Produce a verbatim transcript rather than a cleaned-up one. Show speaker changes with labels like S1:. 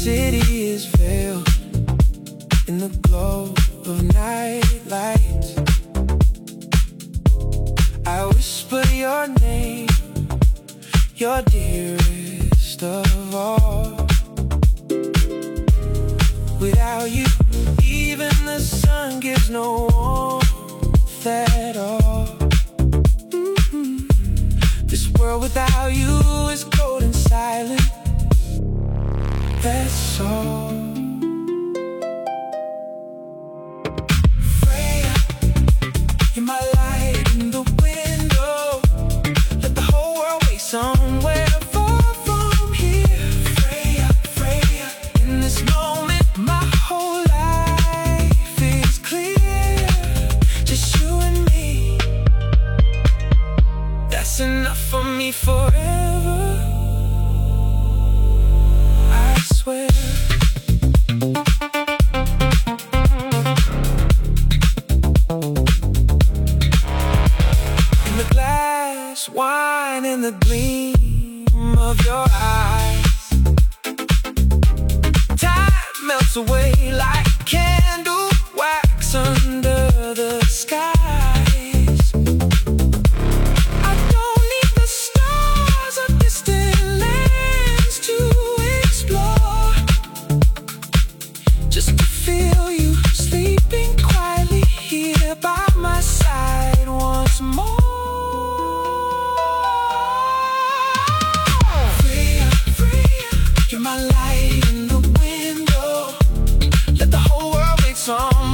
S1: city is veiled in the glow of night lights. I whisper your name, your dearest of all. Without you, even the sun gives no warmth at all. Mm-hmm. This world without you is cold and silent, that's all. Freya, you're my light in the window. Let the whole world wait somewhere far from here. Freya, Freya, in this moment my whole life is clear. Just you and me, that's enough for me forever, I swear. In the glass wine and the gleam of your eyes, time melts away like candle wax under the skies. I don't need the stars or distant lands to explore, just to feel you sleeping quietly here by my side once more. Freya, Freya, you're my light in the window. Let the whole world wait some